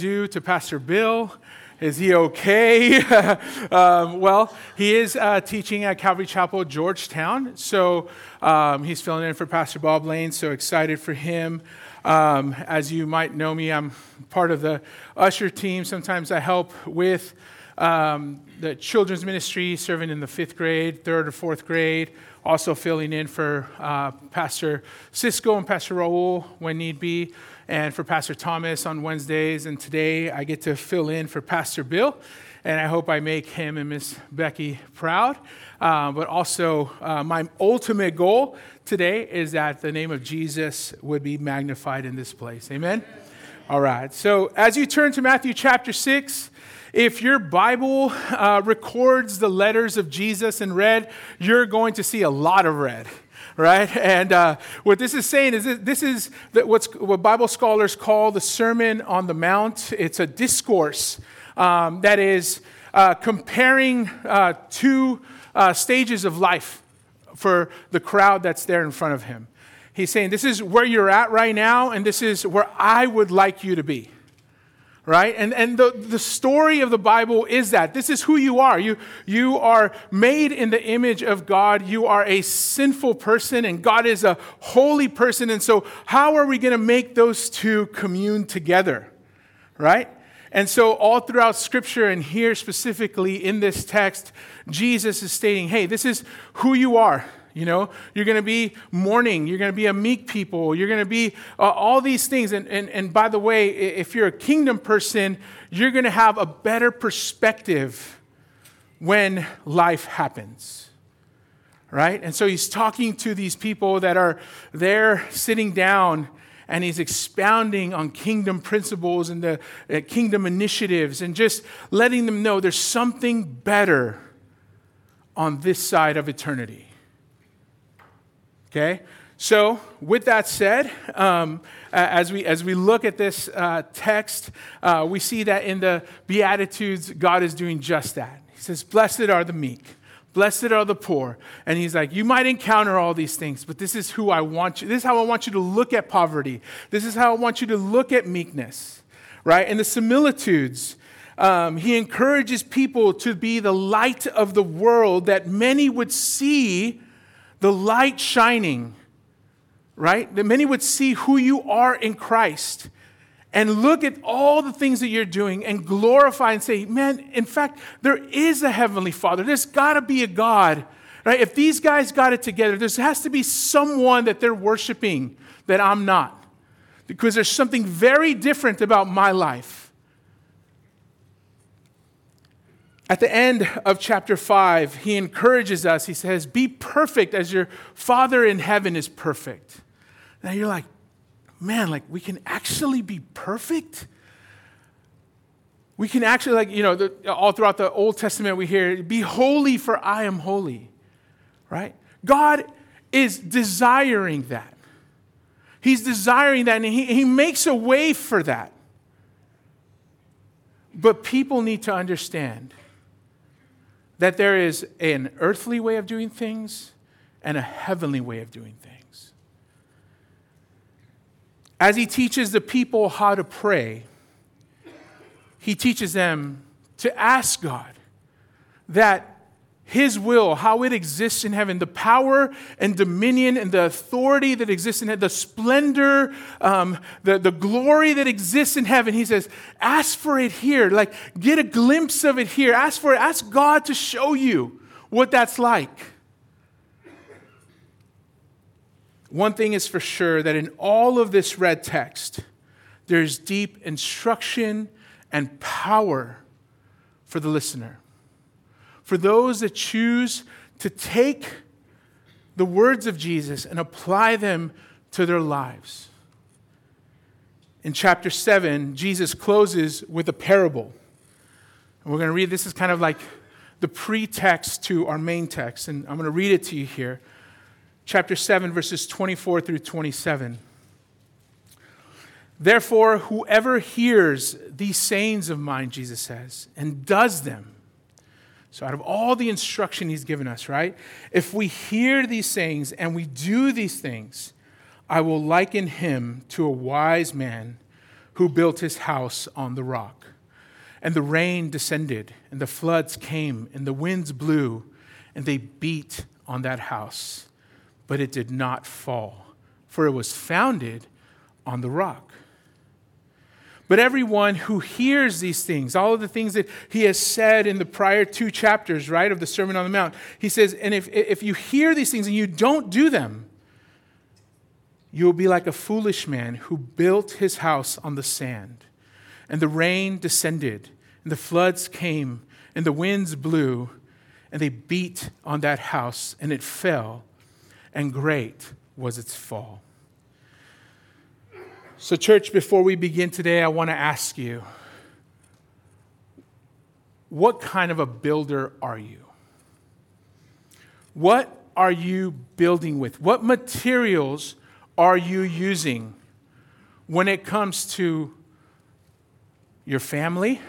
Do to Pastor Bill. Is he okay? Well, he is teaching at Calvary Chapel, Georgetown. So he's filling in for Pastor Bob Lane. So excited for him. As you might know me, I'm part of the usher team. Sometimes I help with the children's ministry, serving in the 5th grade, 3rd or 4th grade. Also filling in for Pastor Cisco and Pastor Raul when need be, and for Pastor Thomas on Wednesdays. And today I get to fill in for Pastor Bill, and I hope I make him and Miss Becky proud. But also my ultimate goal today is that the name of Jesus would be magnified in this place. Amen? All right. So as you turn to Matthew chapter 6, if your Bible records the letters of Jesus in red, you're going to see a lot of red, right? And what this is saying is this is what Bible scholars call the Sermon on the Mount. It's a discourse that is comparing two stages of life for the crowd that's there in front of him. He's saying, this is where you're at right now, and this is where I would like you to be. Right? And the story of the Bible is that this is who you are. You are made in the image of God. You are a sinful person, and God is a holy person. And so how are we going to make those two commune together? Right? And so all throughout Scripture, and here specifically in this text, Jesus is stating, hey, this is who you are. You know, you're going to be mourning. You're going to be a meek people. You're going to be all these things. And by the way, if you're a kingdom person, you're going to have a better perspective when life happens. Right? And so he's talking to these people that are there sitting down, and he's expounding on kingdom principles and the kingdom initiatives, and just letting them know there's something better on this side of eternity. Okay, so with that said, as we look at this text, we see that in the Beatitudes, God is doing just that. He says, blessed are the meek, blessed are the poor. And he's like, you might encounter all these things, but this is who I want you. This is how I want you to look at poverty. This is how I want you to look at meekness, right? In the similitudes, he encourages people to be the light of the world, that many would see the light shining, right? That many would see who you are in Christ and look at all the things that you're doing and glorify and say, man, in fact, there is a heavenly Father. There's got to be a God, right? If these guys got it together, there has to be someone that they're worshiping that I'm not, because there's something very different about my life. At the end of chapter 5, he encourages us. He says, be perfect as your Father in heaven is perfect. Now you're like, man, like we can actually be perfect? We can actually, all throughout the Old Testament we hear, be holy for I am holy, right? God is desiring that. He's desiring that, and he makes a way for that. But people need to understand that there is an earthly way of doing things and a heavenly way of doing things. As he teaches the people how to pray, he teaches them to ask God that his will, how it exists in heaven, the power and dominion and the authority that exists in heaven, the splendor, the glory that exists in heaven. He says, ask for it here. Like, get a glimpse of it here. Ask for it. Ask God to show you what that's like. One thing is for sure, that in all of this red text, there's deep instruction and power for the listener. For those that choose to take the words of Jesus and apply them to their lives. In chapter 7, Jesus closes with a parable. And we're going to read, this is kind of like the pretext to our main text, and I'm going to read it to you here. Chapter 7, verses 24 through 27. Therefore, whoever hears these sayings of mine, Jesus says, and does them. So out of all the instruction he's given us, right? If we hear these sayings and we do these things, I will liken him to a wise man who built his house on the rock. And the rain descended, and the floods came, and the winds blew, and they beat on that house. But it did not fall, for it was founded on the rock. But everyone who hears these things, all of the things that he has said in the prior 2 chapters, right, of the Sermon on the Mount, he says, and if you hear these things and you don't do them, you will be like a foolish man who built his house on the sand. And the rain descended, and the floods came, and the winds blew, and they beat on that house, and it fell, and great was its fall. So, church, before we begin today, I want to ask you, what kind of a builder are you? What are you building with? What materials are you using when it comes to your family,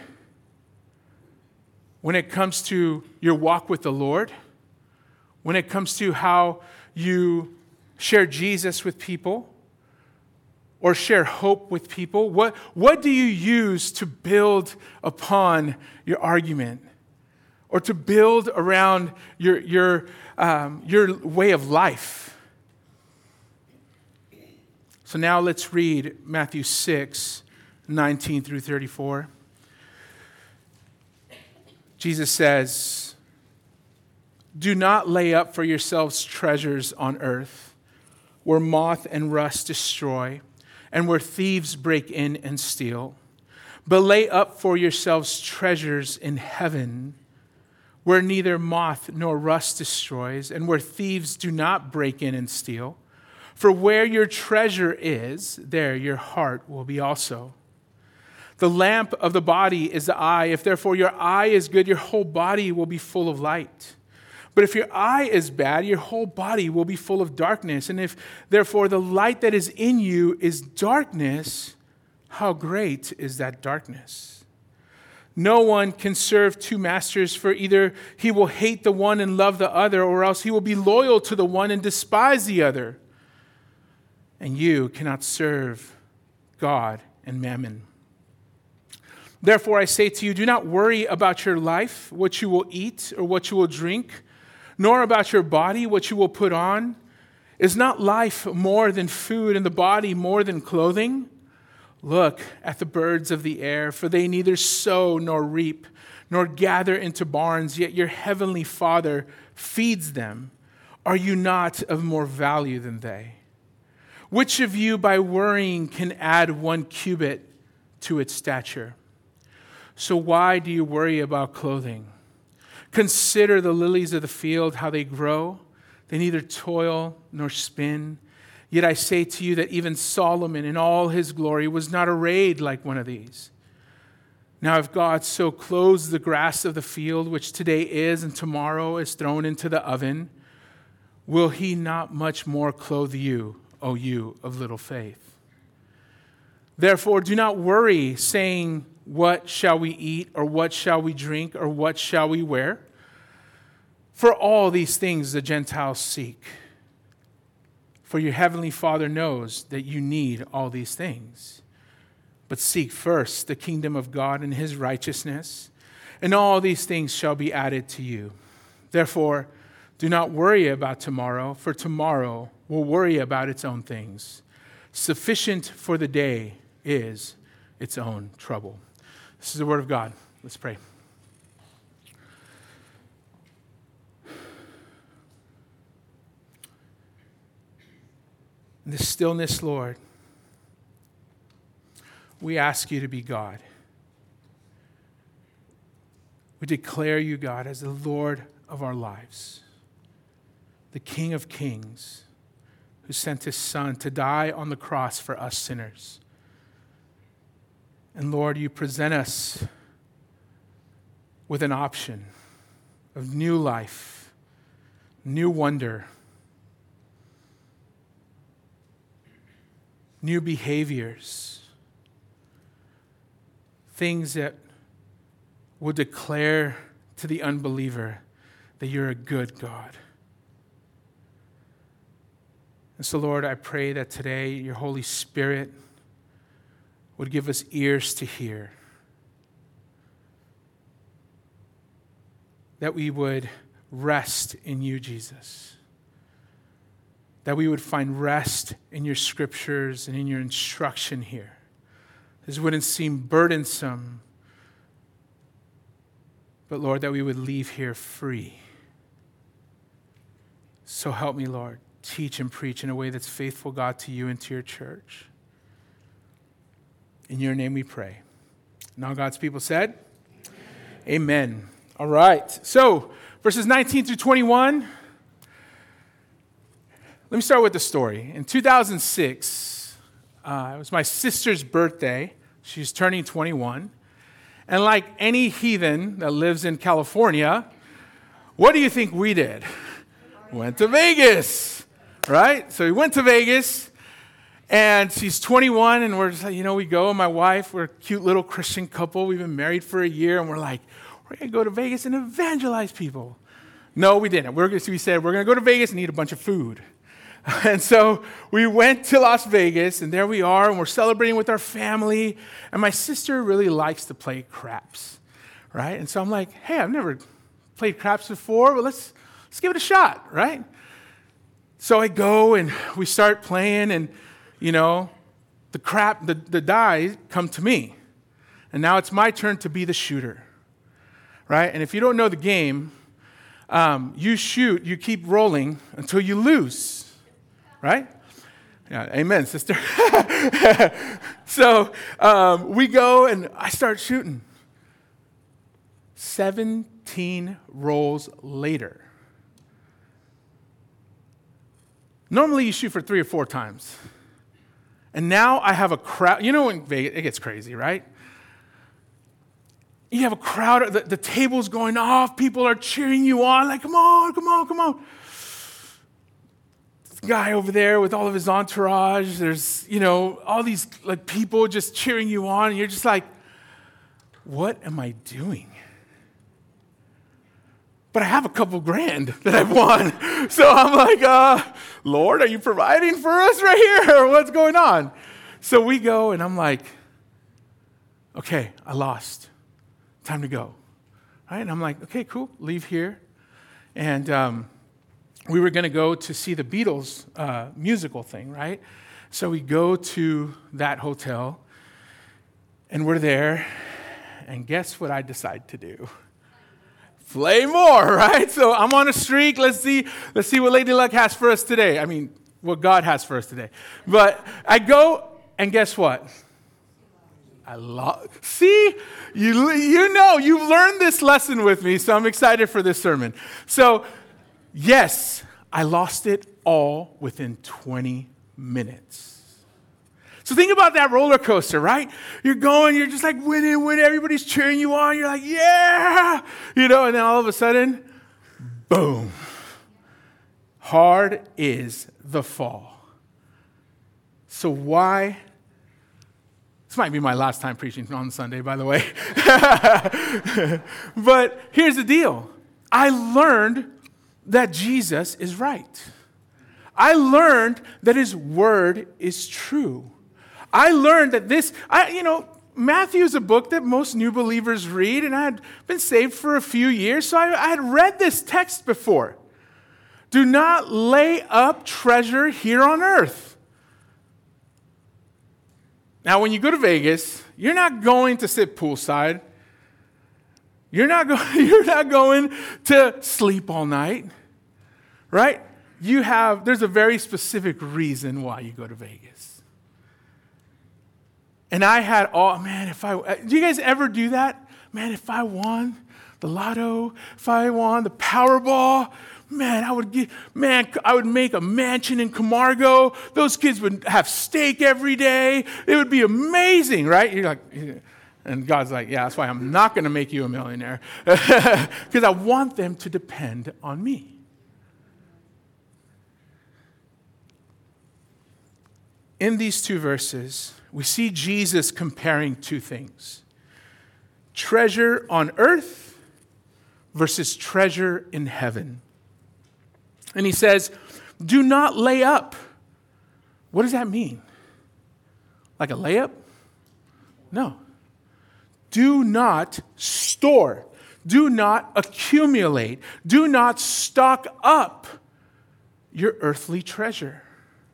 when it comes to your walk with the Lord, when it comes to how you share Jesus with people or share hope with people? What do you use to build upon your argument or to build around your way of life? So now let's read Matthew 6, 19 through 34. Jesus says, "Do not lay up for yourselves treasures on earth, where moth and rust destroy, and where thieves break in and steal. But lay up for yourselves treasures in heaven, where neither moth nor rust destroys, and where thieves do not break in and steal. For where your treasure is, there your heart will be also. The lamp of the body is the eye. If therefore your eye is good, your whole body will be full of light. But if your eye is bad, your whole body will be full of darkness. And if therefore the light that is in you is darkness, how great is that darkness? No one can serve 2 masters, for either he will hate the one and love the other, or else he will be loyal to the one and despise the other. And you cannot serve God and mammon. Therefore I say to you, do not worry about your life, what you will eat or what you will drink, nor about your body, what you will put on. Is not life more than food, and the body more than clothing? Look at the birds of the air, for they neither sow nor reap, nor gather into barns, yet your heavenly Father feeds them. Are you not of more value than they? Which of you by worrying can add 1 cubit to its stature? So why do you worry about clothing? Consider the lilies of the field, how they grow. They neither toil nor spin. Yet I say to you that even Solomon in all his glory was not arrayed like one of these. Now if God so clothes the grass of the field, which today is and tomorrow is thrown into the oven, will he not much more clothe you, O you of little faith? Therefore do not worry, saying, what shall we eat, or what shall we drink, or what shall we wear? For all these things the Gentiles seek. For your heavenly Father knows that you need all these things. But seek first the kingdom of God and his righteousness, and all these things shall be added to you. Therefore, do not worry about tomorrow, for tomorrow will worry about its own things. Sufficient for the day is its own trouble. This is the word of God. Let's pray. In the stillness, Lord, we ask you to be God. We declare you, God, as the Lord of our lives, the King of Kings, who sent his Son to die on the cross for us sinners. And Lord, you present us with an option of new life, new wonder, new behaviors, things that will declare to the unbeliever that you're a good God. And so, Lord, I pray that today your Holy Spirit would give us ears to hear, that we would rest in you, Jesus, that we would find rest in your scriptures and in your instruction here. This wouldn't seem burdensome, but Lord, that we would leave here free. So help me, Lord, teach and preach in a way that's faithful, God, to you and to your church. In your name we pray. And all God's people said, Amen. All right. So, verses 19 through 21. Let me start with the story. In 2006, it was my sister's birthday. She's turning 21. And like any heathen that lives in California, what do you think we did? Went to Vegas, right? So we went to Vegas, and she's 21, and we're just like, we go, and my wife, we're a cute little Christian couple. We've been married for a year, and we're like, we're going to go to Vegas and evangelize people. No, we didn't. We said, we're going to go to Vegas and eat a bunch of food. And so we went to Las Vegas, and there we are, and we're celebrating with our family. And my sister really likes to play craps, right? And so I'm like, hey, I've never played craps before, but let's give it a shot, right? So I go, and we start playing, and, the die come to me. And now it's my turn to be the shooter, right? And if you don't know the game, you shoot, you keep rolling until you lose. Right? Yeah, amen, sister. So we go, and I start shooting. 17 rolls later. Normally, you shoot for 3 or 4 times. And now I have a crowd. In Vegas, it gets crazy, right? You have a crowd. The table's going off. People are cheering you on. Like, come on, come on, come on. Guy over there with all of his entourage. There's, all these people just cheering you on, and you're just like, what am I doing? But I have a couple grand that I've won. So I'm like, Lord, are you providing for us right here? Or what's going on? So we go, and I'm like, okay, I lost. Time to go. Right? And I'm like, okay, cool, leave here. And we were going to go to see the Beatles musical thing, right? So we go to that hotel, and we're there, and guess what I decide to do? Play more, right? So I'm on a streak. Let's see what Lady Luck has for us today. I mean, what God has for us today. But I go, and guess what? See, you've learned this lesson with me, so I'm excited for this sermon. So, yes, I lost it all within 20 minutes. So think about that roller coaster, right? You're going, you're just like winning, everybody's cheering you on. You're like, yeah, and then all of a sudden, boom. Hard is the fall. So why? This might be my last time preaching on Sunday, by the way. But here's the deal. I learned that Jesus is right. I learned that his word is true. I learned that Matthew is a book that most new believers read, and I had been saved for a few years, so I had read this text before. Do not lay up treasure here on earth. Now, when you go to Vegas, you're not going to sit poolside. You're not going to sleep all night, right? There's a very specific reason why you go to Vegas. And I had do you guys ever do that? Man, if I won the lotto, if I won the Powerball, man, I would make a mansion in Camargo. Those kids would have steak every day. It would be amazing, right? You're like, and God's like, yeah, that's why I'm not going to make you a millionaire. Because I want them to depend on me. In these 2 verses, we see Jesus comparing 2 things. Treasure on earth versus treasure in heaven. And he says, do not lay up. What does that mean? Like a layup? No. Do not store. Do not accumulate. Do not stock up your earthly treasure.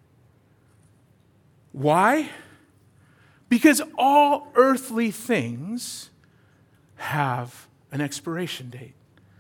Why? Because all earthly things have an expiration date.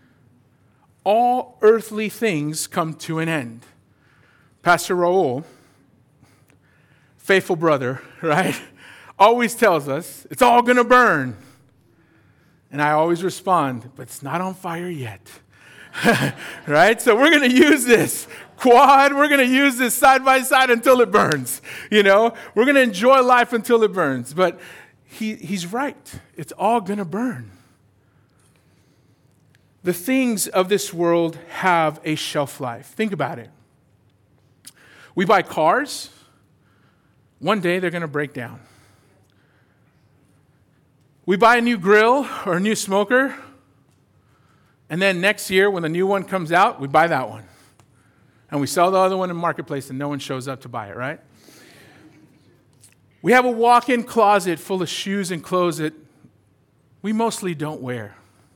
All earthly things come to an end. Pastor Raul, faithful brother, right, always tells us it's all going to burn. And I always respond, but it's not on fire yet. Right? So we're going to use this quad. We're going to use this side by side until it burns. We're going to enjoy life until it burns. But he's right. It's all going to burn. The things of this world have a shelf life. Think about it. We buy cars. One day they're going to break down. We buy a new grill or a new smoker, and then next year when the new one comes out, we buy that one. And we sell the other one in the marketplace and no one shows up to buy it, right? We have a walk-in closet full of shoes and clothes that we mostly don't wear.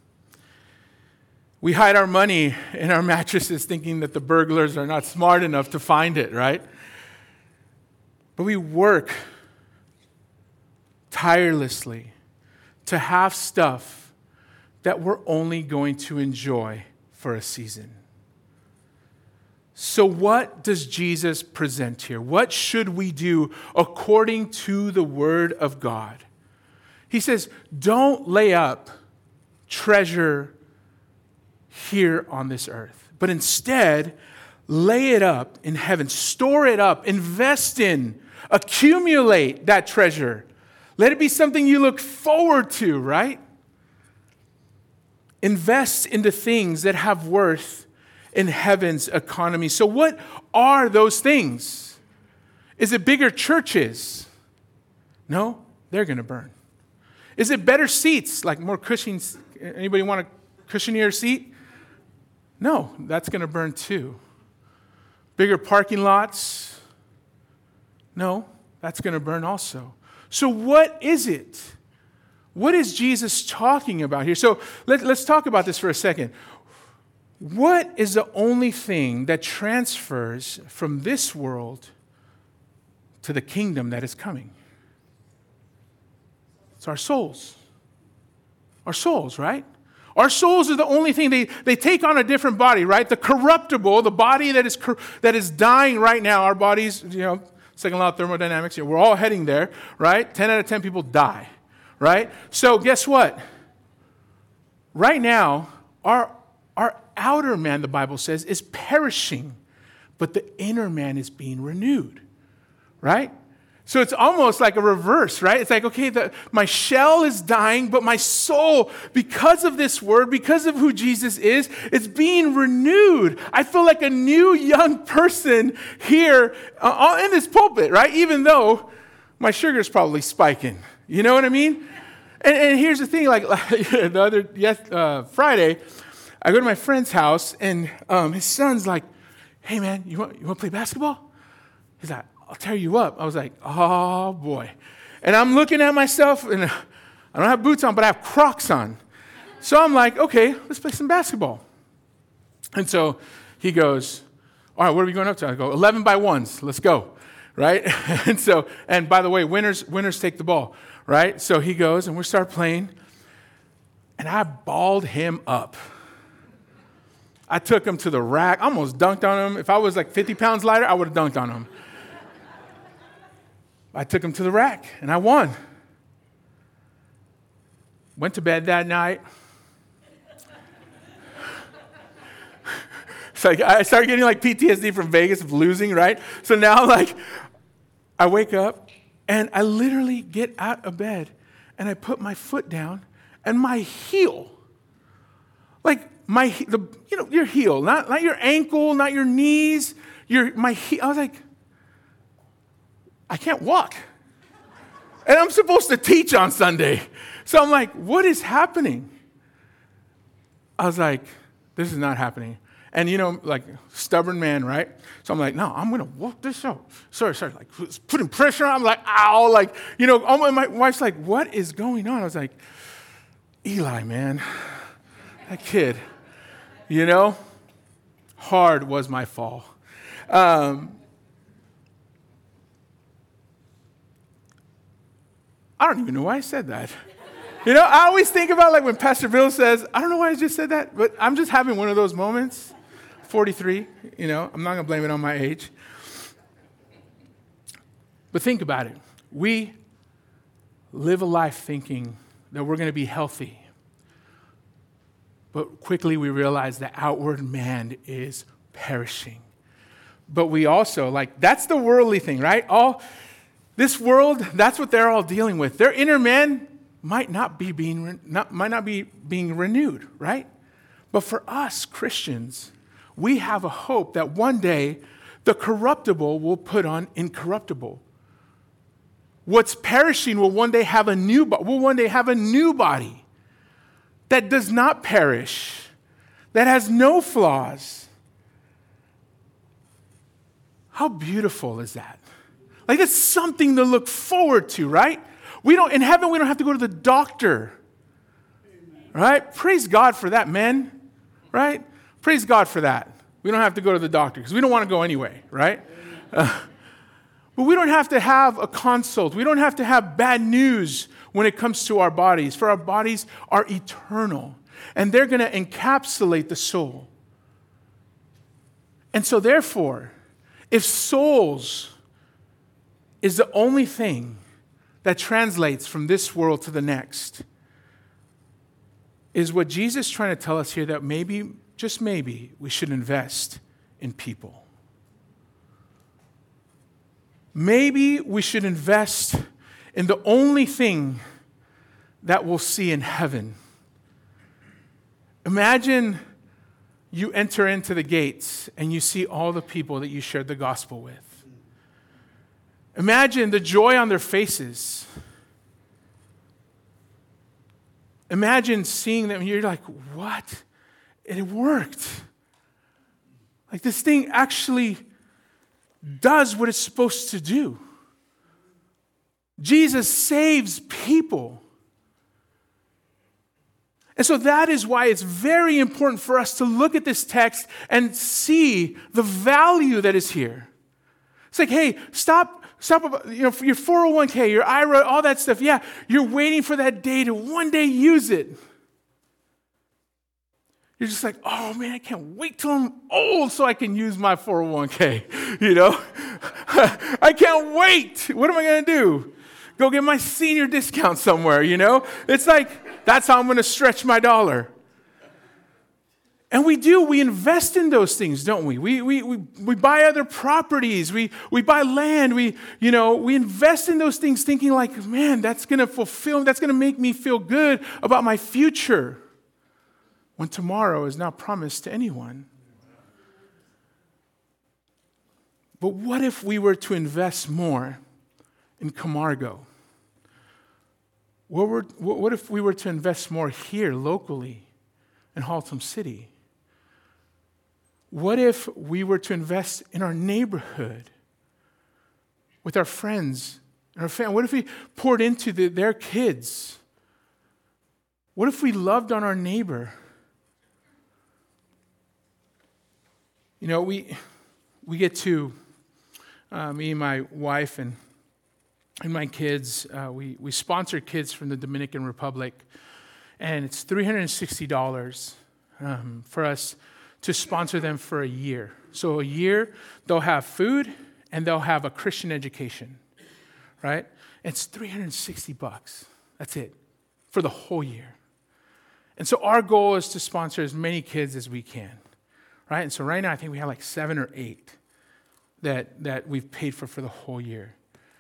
We hide our money in our mattresses thinking that the burglars are not smart enough to find it, right? But we work tirelessly to have stuff that we're only going to enjoy for a season. So what does Jesus present here? What should we do according to the Word of God? He says, don't lay up treasure here on this earth, but instead lay it up in heaven. Store it up. Invest in. Accumulate that treasure. Let it be something you look forward to, right? Invest into things that have worth in heaven's economy. So what are those things? Is it bigger churches? No, they're going to burn. Is it better seats, like more cushions? Anybody want a cushionier seat? No, that's going to burn too. Bigger parking lots? No, that's going to burn also. So what is it? What is Jesus talking about here? So let's talk about this for a second. What is the only thing that transfers from this world to the kingdom that is coming? It's our souls. Our souls, right? Our souls are the only thing. They take on a different body, right? The corruptible, the body that is dying right now. Our bodies, second law of thermodynamics, we're all heading there, right? 10 out of 10 people die, right? So guess what? Right now, our outer man, the Bible says, is perishing, but the inner man is being renewed, right? So it's almost like a reverse, right? It's like, okay, my shell is dying, but my soul, because of this word, because of who Jesus is, it's being renewed. I feel like a new young person here in this pulpit, right? Even though my sugar's probably spiking. You know what I mean? And here's the thing, like Friday, I go to my friend's house, and his son's like, hey, man, you want to play basketball? He's like, I'll tear you up. I was like, oh, boy. And I'm looking at myself, and I don't have boots on, but I have Crocs on. So I'm like, okay, let's play some basketball. And so he goes, all right, what are we going up to? I go, 11 by 1s. Let's go, right? And by the way, winners take the ball, right? So he goes, and we start playing, and I balled him up. I took him to the rack. I almost dunked on him. If I was like 50 pounds lighter, I would have dunked on him. I took him to the rack, and I won. Went to bed that night. It's like I started getting like PTSD from Vegas of losing, right? So now I wake up, and I literally get out of bed, and I put my foot down, and my heel, your heel, not your ankle, not your knees, my heel. I was like, I can't walk. And I'm supposed to teach on Sunday. So I'm like, what is happening? I was like, this is not happening. And, like, stubborn man, right? So I'm like, no, I'm going to walk this out. Sorry, like, putting pressure on. I'm like, ow, like, my wife's like, what is going on? I was like, Eli, man, that kid, hard was my fall. I don't even know why I said that. I always think about, like, when Pastor Bill says, I don't know why I just said that, but I'm just having one of those moments. 43, I'm not going to blame it on my age. But think about it. We live a life thinking that we're going to be healthy. But quickly we realize the outward man is perishing. But we also, like, that's the worldly thing, right? This world, that's what they're all dealing with. Their inner man might not be being renewed, right? But for us Christians, we have a hope that one day the corruptible will put on incorruptible. What's perishing will one day have a new body that does not perish, that has no flaws. How beautiful is that? Like, it's something to look forward to, right? In heaven, we don't have to go to the doctor, right? Praise God for that, men, right? Praise God for that. We don't have to go to the doctor because we don't want to go anyway, right? But we don't have to have a consult. We don't have to have bad news when it comes to our bodies, for our bodies are eternal, and they're going to encapsulate the soul. And so therefore, if souls is the only thing that translates from this world to the next, is what Jesus is trying to tell us here, that maybe, just maybe, we should invest in people. Maybe we should invest in the only thing that we'll see in heaven. Imagine you enter into the gates and you see all the people that you shared the gospel with. Imagine the joy on their faces. Imagine seeing them and you're like, what? And it worked. Like, this thing actually does what it's supposed to do. Jesus saves people. And so that is why it's very important for us to look at this text and see the value that is here. It's like, hey, stop, for your 401k, your IRA, all that stuff. Yeah, you're waiting for that day to one day use it. You're just like, oh man, I can't wait till I'm old so I can use my 401k, I can't wait. What am I going to do? Go get my senior discount somewhere, It's like, that's how I'm going to stretch my dollar. And we invest in those things, don't we? We buy other properties, we buy land, we invest in those things thinking like, man, that's going to make me feel good about my future, when tomorrow is not promised to anyone. But what if we were to invest more in Camargo? What if we were to invest more here locally in Haltom City? What if we were to invest in our neighborhood with our friends and our family? What if we poured into their kids? What if we loved on our neighbor? We get to, me and my wife and my kids, we sponsor kids from the Dominican Republic, and it's $360 for us to sponsor them for a year. So a year, they'll have food and they'll have a Christian education, right? It's $360. That's it for the whole year. And so our goal is to sponsor as many kids as we can, right? And so right now I think we have like 7 or 8 that we've paid for the whole year.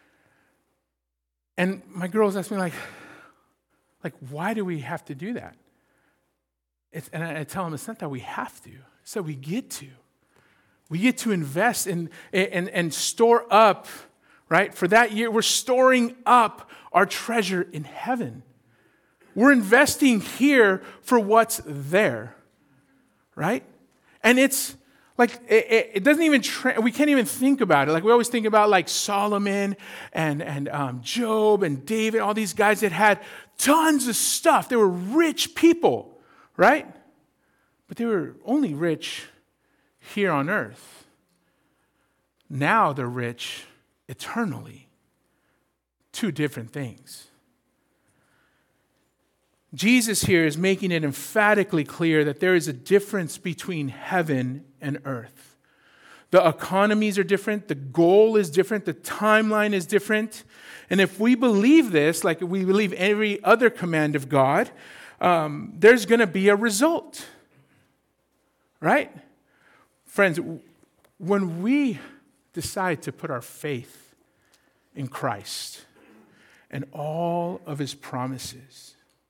And my girls ask me like, why do we have to do that? And I tell them it's not that we have to. It's that we get to. We get to invest and store up, right? For that year, we're storing up our treasure in heaven. We're investing here for what's there, right? And it's like, it doesn't even, we can't even think about it. Like we always think about like Solomon and Job and David, all these guys that had tons of stuff. They were rich people, right? But they were only rich here on earth. Now they're rich eternally. Two different things. Jesus here is making it emphatically clear that there is a difference between heaven and earth. The economies are different, the goal is different, the timeline is different. And if we believe this, like we believe every other command of God, there's going to be a result. Right? Friends, when we decide to put our faith in Christ and all of his promises,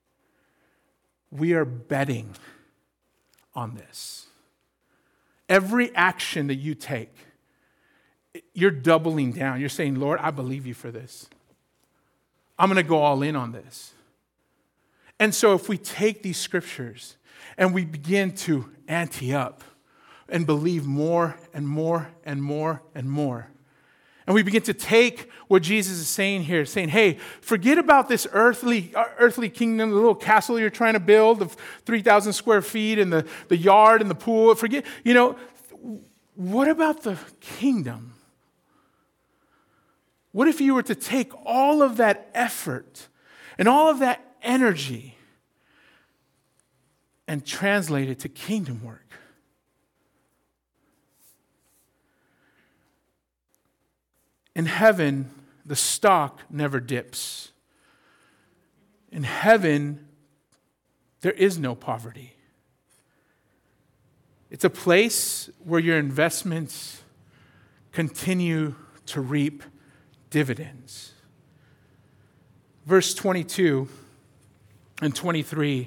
we are betting on this. Every action that you take, you're doubling down. You're saying, Lord, I believe you for this. I'm going to go all in on this. And so if we take these scriptures and we begin to ante up and believe more and more and more and more, and we begin to take what Jesus is saying here, saying, hey, forget about this earthly kingdom, the little castle you're trying to build of 3,000 square feet and the yard and the pool. Forget, what about the kingdom? What if you were to take all of that effort and all of that energy and translate it to kingdom work? In heaven, the stock never dips. In heaven, there is no poverty. It's a place where your investments continue to reap dividends. Verse 22 and 23,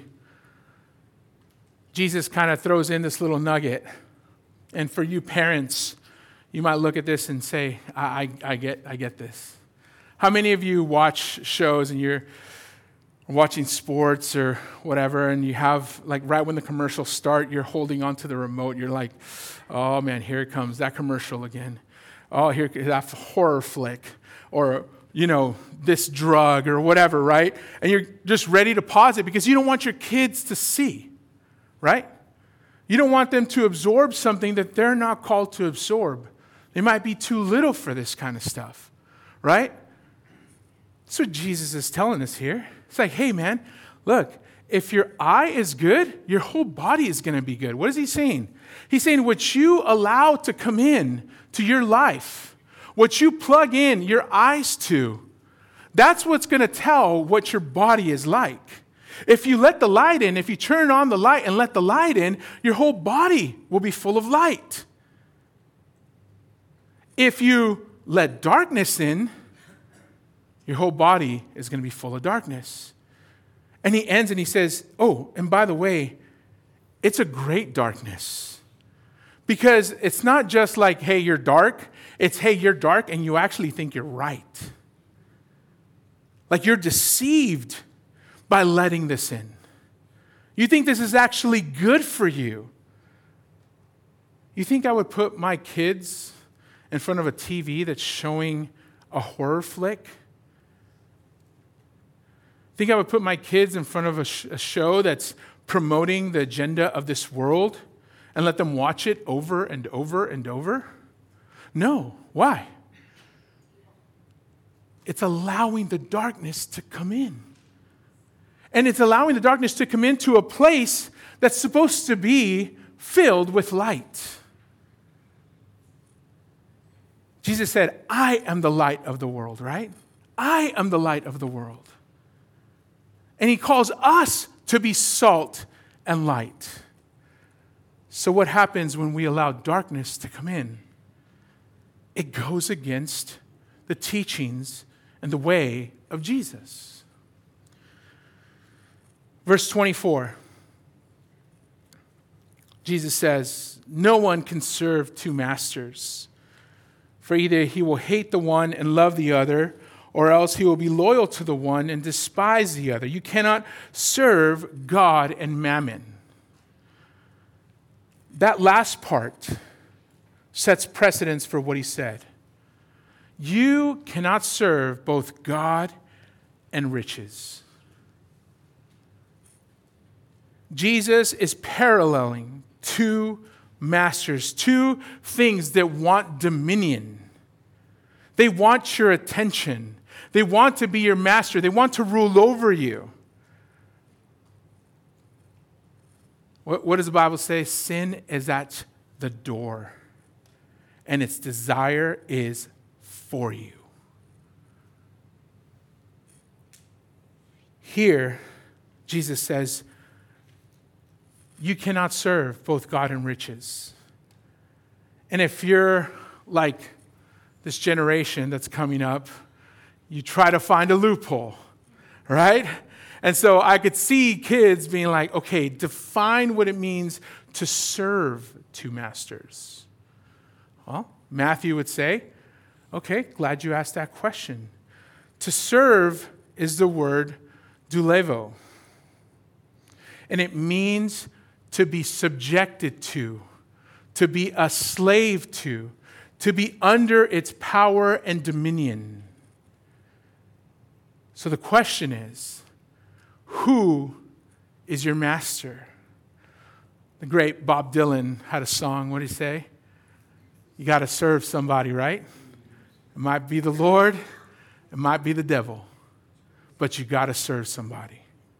Jesus kind of throws in this little nugget. And for you parents, you might look at this and say, I get this. How many of you watch shows and you're watching sports or whatever, and you have, like, right when the commercials start, you're holding onto the remote. You're like, oh, man, here it comes, that commercial again. Oh, here, that horror flick. Or, this drug or whatever, right? And you're just ready to pause it because you don't want your kids to see, right? You don't want them to absorb something that they're not called to absorb. They might be too little for this kind of stuff, right? That's what Jesus is telling us here. It's like, hey, man, look, if your eye is good, your whole body is going to be good. What is he saying? He's saying what you allow to come in to your life, what you plug in your eyes to, that's what's going to tell what your body is like. If you let the light in, if you turn on the light and let the light in, your whole body will be full of light. If you let darkness in, your whole body is going to be full of darkness. And he ends and he says, oh, and by the way, it's a great darkness. Because it's not just like, hey, you're dark. It's, hey, you're dark and you actually think you're right. Like you're deceived by letting this in. You think this is actually good for you. You think I would put my kids in front of a TV that's showing a horror flick? Think I would put my kids in front of a show that's promoting the agenda of this world and let them watch it over and over and over? No. Why? It's allowing the darkness to come in. And it's allowing the darkness to come into a place that's supposed to be filled with light. Jesus said, I am the light of the world, right? I am the light of the world. And he calls us to be salt and light. So what happens when we allow darkness to come in? It goes against the teachings and the way of Jesus. Verse 24, Jesus says, no one can serve two masters, for either he will hate the one and love the other, or else he will be loyal to the one and despise the other. You cannot serve God and mammon. that last part sets precedence for what he said. You cannot serve both God and riches. Jesus is paralleling two masters, two things that want dominion. They want your attention. They want to be your master. They want to rule over you. What does the Bible say? Sin is at the door, and its desire is for you. Here, Jesus says, you cannot serve both God and riches. And if you're like this generation that's coming up, you try to find a loophole, right? And so I could see kids being like, okay, define what it means to serve two masters. Well, Matthew would say, okay, glad you asked that question. To serve is the word doulevo. And it means to be subjected to be a slave to be under its power and dominion. So the question is, who is your master? The great Bob Dylan had a song. What did he say? You got to serve somebody, right? It might be the Lord. It might be the devil. But you got to serve somebody.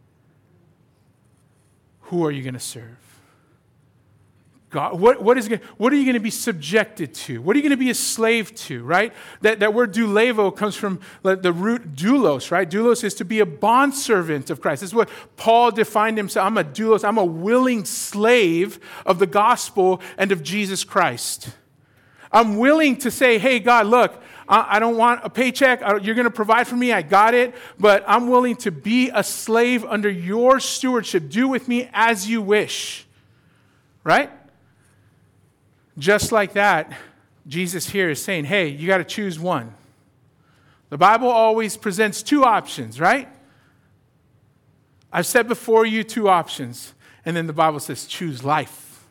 Who are you going to serve? God. What are you going to be subjected to? What are you going to be a slave to, right? That word doulevo comes from the root doulos, right? Doulos is to be a bondservant of Christ. This is what Paul defined himself. I'm a doulos. I'm a willing slave of the gospel and of Jesus Christ. I'm willing to say, hey, God, look, I don't want a paycheck. You're going to provide for me. I got it. But I'm willing to be a slave under your stewardship. Do with me as you wish. Right? Just like that, Jesus here is saying, hey, you got to choose one. The Bible always presents two options, right? I've said before you two options. And then the Bible says, choose life.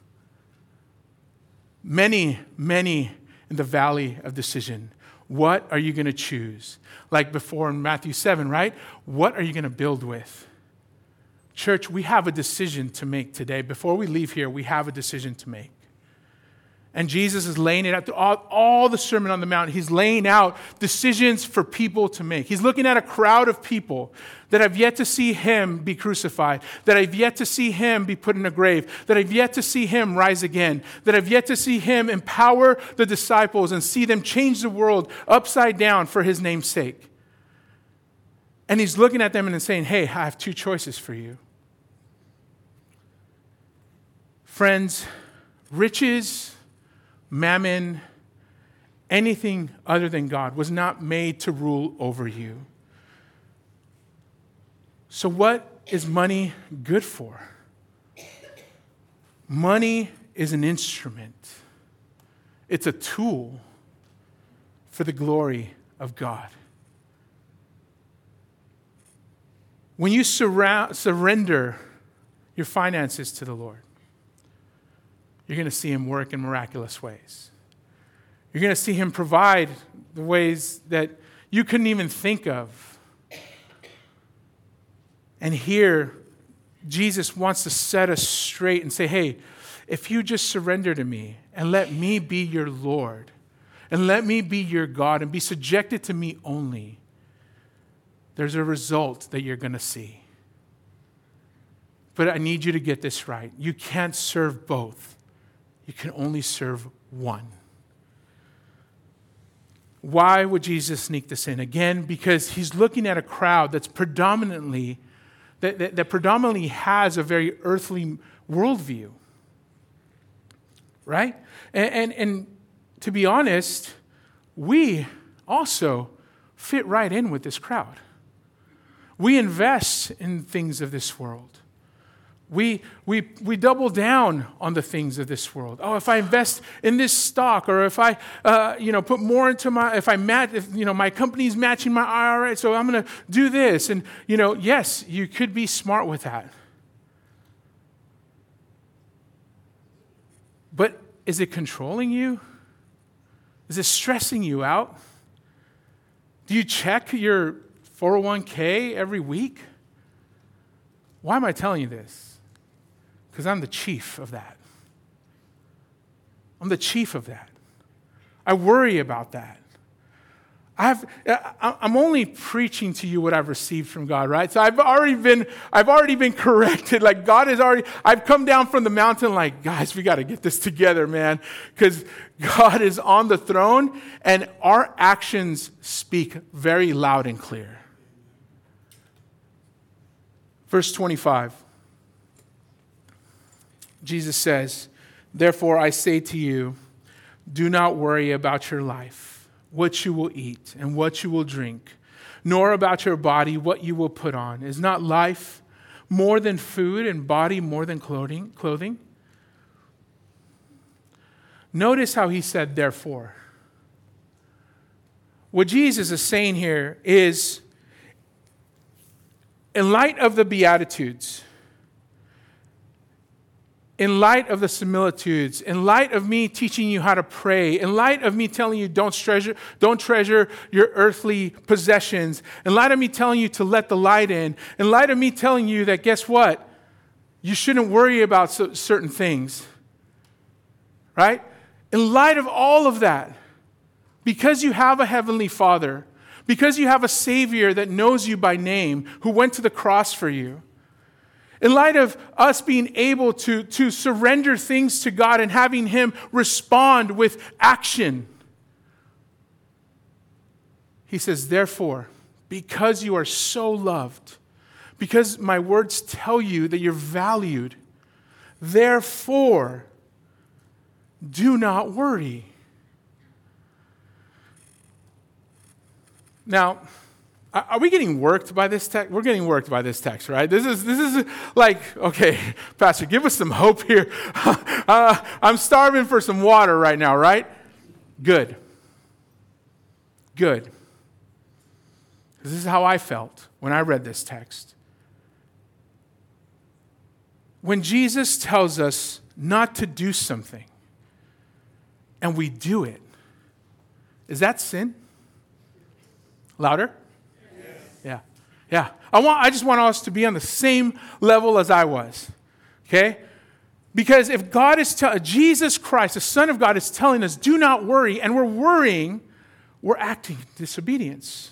Many in the valley of decision. What are you going to choose? Like before in Matthew 7, right? What are you going to build with? Church, we have a decision to make today. Before we leave here, we have a decision to make. And Jesus is laying it out through all the Sermon on the Mount. He's laying out decisions for people to make. He's looking at a crowd of people that have yet to see him be crucified, that have yet to see him be put in a grave, that have yet to see him rise again, that have yet to see him empower the disciples and see them change the world upside down for his name's sake. And he's looking at them and saying, hey, I have two choices for you. Friends, riches, mammon, anything other than God was not made to rule over you. So what is money good for? Money is an instrument. It's a tool for the glory of God. When you surrender your finances to the Lord, you're going to see him work in miraculous ways. You're going to see him provide the ways that you couldn't even think of. And here, Jesus wants to set us straight and say, hey, if you just surrender to me and let me be your Lord and let me be your God and be subjected to me only, there's a result that you're going to see. But I need you to get this right. You can't serve both. You can only serve one. Why would Jesus sneak this in? Again, because he's looking at a crowd that's predominantly has a very earthly worldview. Right? And to be honest, we also fit right in with this crowd. We invest in things of this world. We double down on the things of this world. Oh, if I invest in this stock, or if I put more into my company's matching my IRA, so I'm going to do this. And yes, you could be smart with that. But is it controlling you? Is it stressing you out? Do you check your 401k every week? Why am I telling you this? Because I'm the chief of that. I'm the chief of that. I worry about that. I'm only preaching to you what I've received from God, right? So I've already been corrected. Like I've come down from the mountain like, guys, we got to get this together, man. Because God is on the throne and our actions speak very loud and clear. Verse 25. Jesus says, therefore I say to you, do not worry about your life, what you will eat and what you will drink, nor about your body, what you will put on. Is not life more than food and body more than clothing? Notice how he said, therefore. What Jesus is saying here is, in light of the Beatitudes, in light of the similitudes, in light of me teaching you how to pray, in light of me telling you don't treasure your earthly possessions, in light of me telling you to let the light in light of me telling you that, guess what? You shouldn't worry about certain things, right? In light of all of that, because you have a heavenly Father, because you have a Savior that knows you by name, who went to the cross for you, in light of us being able to surrender things to God and having Him respond with action, He says, therefore, because you are so loved, because my words tell you that you're valued, therefore, do not worry. Now, are we getting worked by this text? We're getting worked by this text, right? This is like, okay, Pastor, give us some hope here. I'm starving for some water right now, right? Good. This is how I felt when I read this text. When Jesus tells us not to do something, and we do it, is that sin? Louder? Yeah. I just want us to be on the same level as I was. Okay? Because if God is Jesus Christ, the Son of God, is telling us, do not worry, and we're worrying, we're acting disobedience.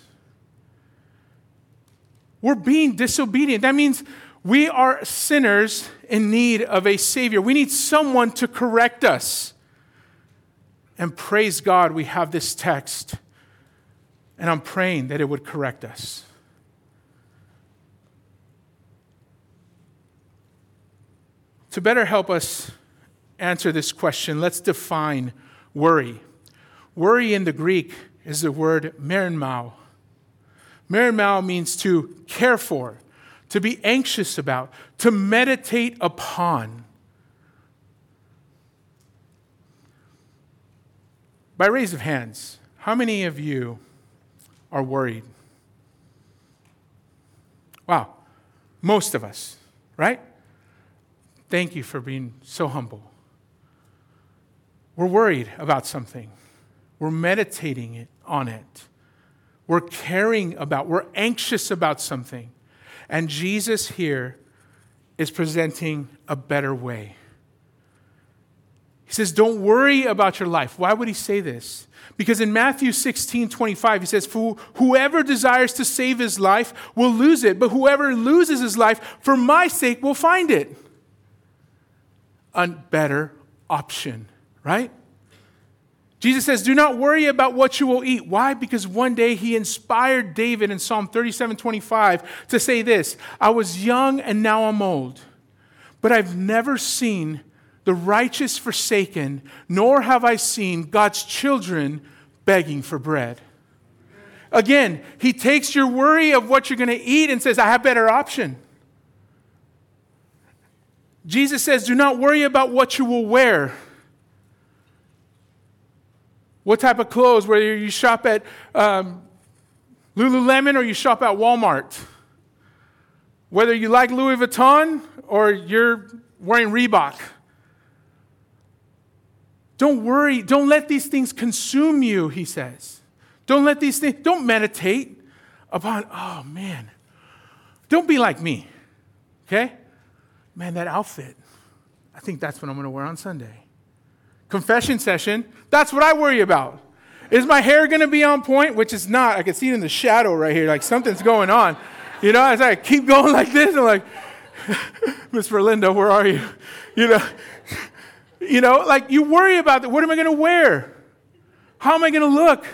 We're being disobedient. That means we are sinners in need of a Savior. We need someone to correct us. And praise God, we have this text. And I'm praying that it would correct us. To better help us answer this question, let's define worry. Worry in the Greek is the word merimnao. Merimnao means to care for, to be anxious about, to meditate upon. By raise of hands, how many of you are worried? Wow, most of us, right? Thank you for being so humble. We're worried about something. We're meditating on it. We're caring about, we're anxious about something. And Jesus here is presenting a better way. He says, don't worry about your life. Why would he say this? Because in Matthew 16:25, he says, for whoever desires to save his life will lose it, but whoever loses his life for my sake will find it. A better option, right? Jesus says, do not worry about what you will eat. Why? Because one day he inspired David in Psalm 37:25 to say this, I was young and now I'm old, but I've never seen the righteous forsaken, nor have I seen God's children begging for bread. Again, he takes your worry of what you're going to eat and says, I have a better option. Jesus says, do not worry about what you will wear. What type of clothes, whether you shop at Lululemon or you shop at Walmart. Whether you like Louis Vuitton or you're wearing Reebok. Don't worry. Don't let these things consume you, he says. Don't meditate upon, oh man. Don't be like me, okay? Man, that outfit, I think that's what I'm going to wear on Sunday. Confession session, that's what I worry about. Is my hair going to be on point? Which is not. I can see it in the shadow right here, like something's going on. As I keep going like this, I'm like, Miss Verlinda, where are you? Like you worry about that. What am I going to wear? How am I going to look?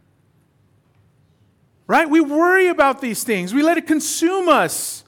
Right? We worry about these things. We let it consume us.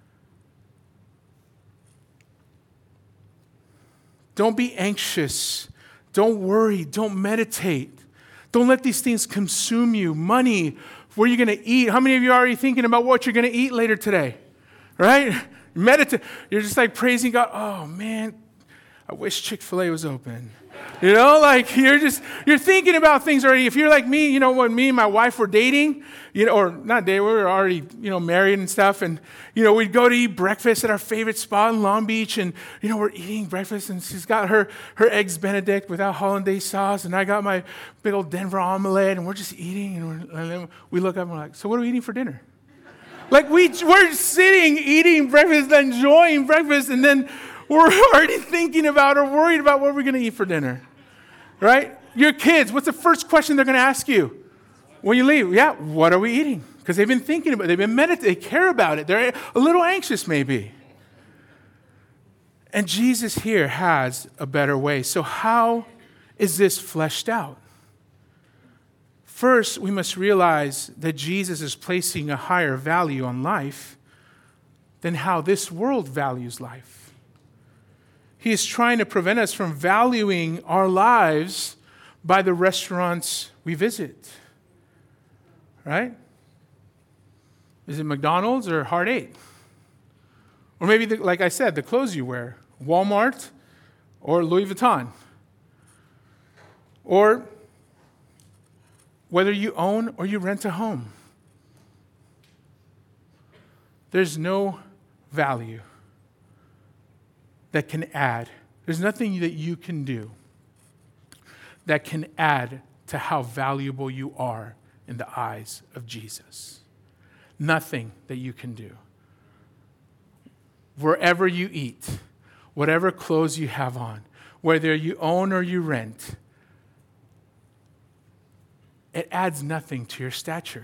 Don't be anxious. Don't worry. Don't meditate. Don't let these things consume you. Money, where you're going to eat. How many of you are already thinking about what you're going to eat later today? Right? Meditate. You're just like praising God. Oh, man, I wish Chick-fil-A was open. Like you're thinking about things already. If you're like me, when me and my wife were dating, or not dating, we were already, married and stuff. And, we'd go to eat breakfast at our favorite spot in Long Beach. And, we're eating breakfast and she's got her eggs Benedict without hollandaise sauce. And I got my big old Denver omelet and we're just eating. And then we look up and we're like, so what are we eating for dinner? Like we're sitting, eating breakfast, enjoying breakfast. And then we're already thinking about or worried about what we're going to eat for dinner, right? Your kids, what's the first question they're going to ask you when you leave? Yeah, what are we eating? Because they've been thinking about it. They've been meditating. They care about it. They're a little anxious maybe. And Jesus here has a better way. So how is this fleshed out? First, we must realize that Jesus is placing a higher value on life than how this world values life. He is trying to prevent us from valuing our lives by the restaurants we visit. Right? Is it McDonald's or Hard Eight? Or maybe, like I said, the clothes you wear. Walmart or Louis Vuitton. Or whether you own or you rent a home. There's no value that can add. There's nothing that you can do that can add to how valuable you are in the eyes of Jesus. Nothing that you can do. Wherever you eat, whatever clothes you have on, whether you own or you rent, it adds nothing to your stature.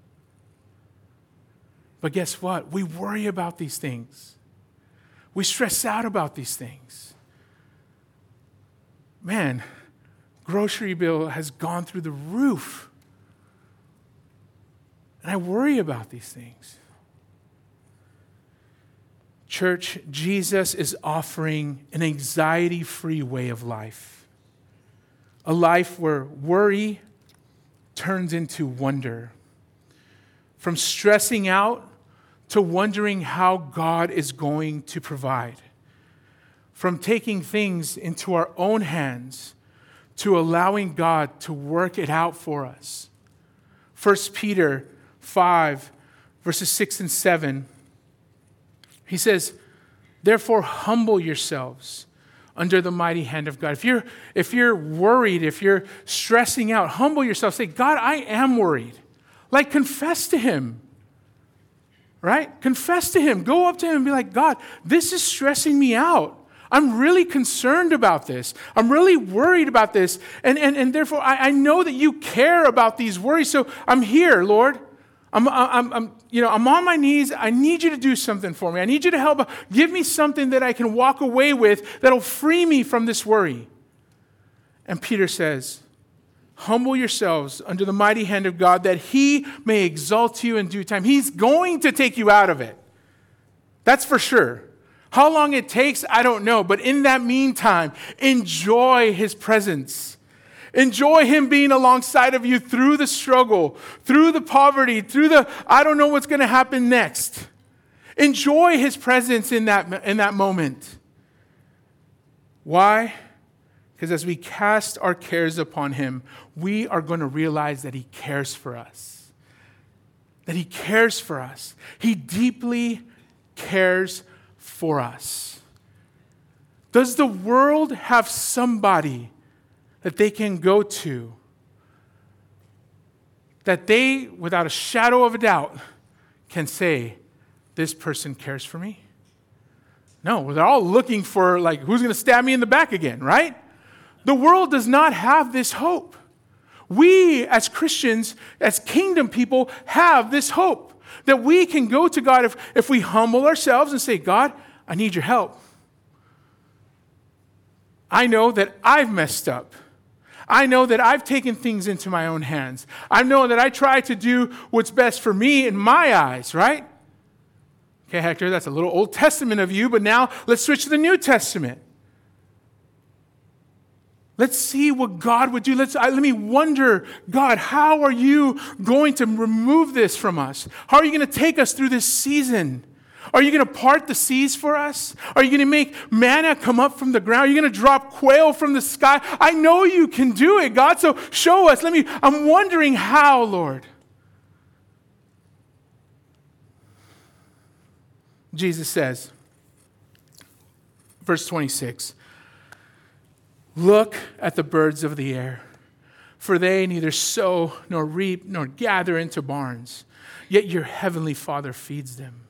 But guess what? We worry about these things. We stress out about these things. Man, grocery bill has gone through the roof. And I worry about these things. Church, Jesus is offering an anxiety-free way of life. A life where worry turns into wonder. From stressing out to wondering how God is going to provide. From taking things into our own hands to allowing God to work it out for us. 1 Peter 5, verses 6 and 7. He says, therefore humble yourselves under the mighty hand of God. If you're worried, if you're stressing out, humble yourself. Say, God, I am worried. Like confess to Him. Right? Confess to Him. Go up to Him and be like, God, this is stressing me out. I'm really concerned about this. I'm really worried about this. And therefore, I know that you care about these worries. So I'm here, Lord. I'm on my knees. I need you to do something for me. I need you to help. Give me something that I can walk away with that'll free me from this worry. And Peter says, humble yourselves under the mighty hand of God that He may exalt you in due time. He's going to take you out of it. That's for sure. How long it takes, I don't know. But in that meantime, enjoy His presence. Enjoy Him being alongside of you through the struggle, through the poverty, through the, I don't know what's going to happen next. Enjoy His presence in that moment. Why? Because as we cast our cares upon Him, we are going to realize that He cares for us. That He cares for us. He deeply cares for us. Does the world have somebody that they can go to, that they, without a shadow of a doubt, can say, this person cares for me? No, they're all looking for, like, who's going to stab me in the back again, right? The world does not have this hope. We, as Christians, as kingdom people, have this hope that we can go to God if we humble ourselves and say, God, I need your help. I know that I've messed up. I know that I've taken things into my own hands. I know that I try to do what's best for me in my eyes, right? Okay, Hector, that's a little Old Testament of you, but now let's switch to the New Testament. Let's see what God would do. Let me wonder, God, how are you going to remove this from us? How are you going to take us through this season? Are you going to part the seas for us? Are you going to make manna come up from the ground? Are you going to drop quail from the sky? I know you can do it, God, so show us. I'm wondering how, Lord. Jesus says, verse 26, look at the birds of the air, for they neither sow nor reap nor gather into barns, yet your heavenly Father feeds them.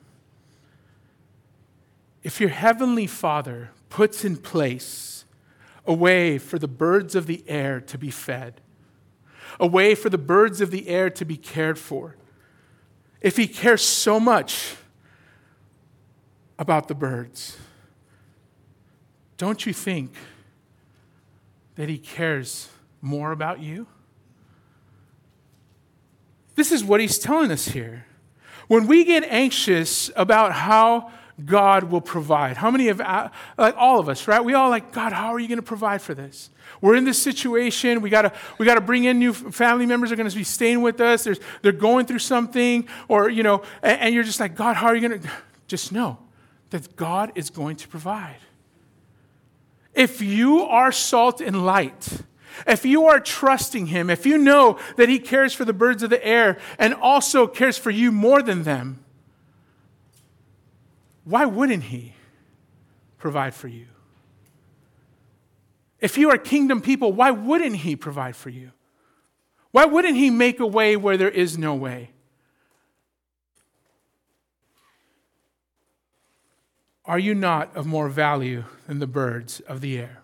If your heavenly Father puts in place a way for the birds of the air to be fed, a way for the birds of the air to be cared for, if he cares so much about the birds, don't you think that he cares more about you? This is what he's telling us here. When we get anxious about how God will provide, how many of, like all of us, right? We all like, God, how are you going to provide for this? We're in this situation. We got to bring in new family members who are going to be staying with us. They're going through something, or, and you're just like, God, how are you going to? Just know that God is going to provide. If you are salt and light, if you are trusting him, if you know that he cares for the birds of the air and also cares for you more than them, why wouldn't he provide for you? If you are kingdom people, why wouldn't he provide for you? Why wouldn't he make a way where there is no way? Are you not of more value than the birds of the air?